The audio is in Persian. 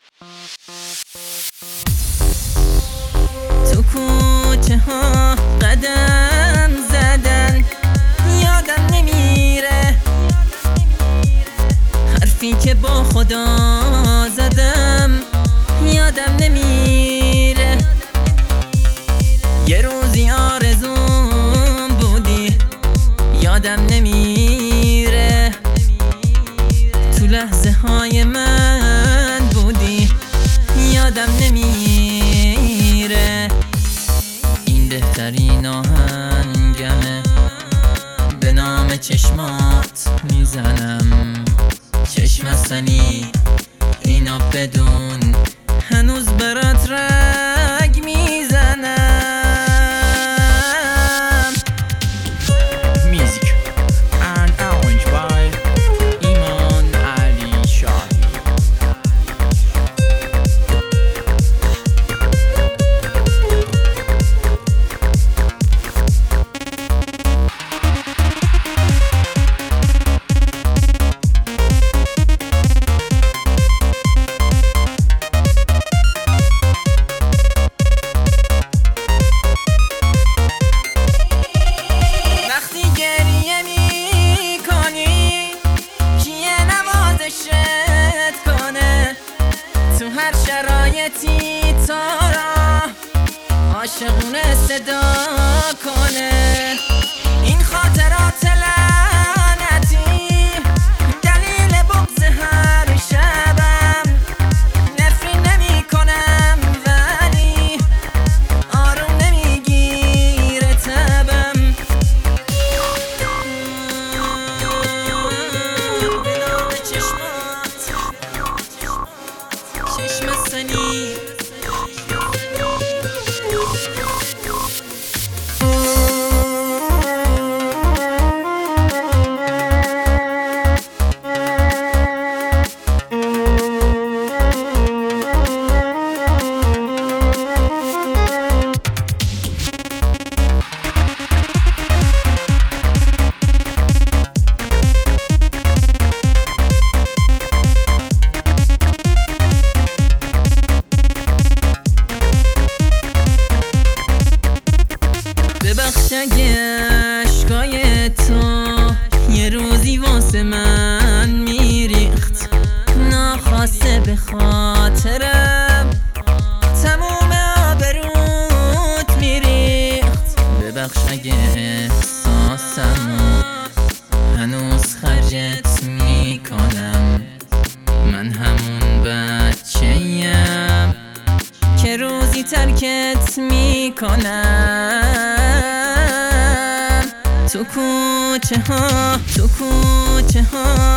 تو کوچه ها قدم زدن یادم نمیره، حرفی که با خدا زدم یادم نمیره. یه روزی آرزوم بودی یادم نمیره، تو لحظه های من بودی یادم نمیره. این بهترین آهنگمه، به نام چشمات میزنم. چشم هستنی اینا بدون هنوز برات رگ میزنم. Music and arranged by ایمان علی شاهی. هر شرایطی تو را عاشقونه صدا کنه. این خاطرات لعنتی دلیل بغض هر شبم. نفری نمی کنم ولی آروم نمیگیره تبم. به نام چشمات چشم هستنی ببخش اگه عشقای تو یه روزی واسه من میریخت، ناخواسته به خاطرم تموم آبروت میریخت. ببخش اگه احساسمو هنوز خرجت میکنم. من همون بچه‌ام که روزی ترکت میکنم. تو کوچه ها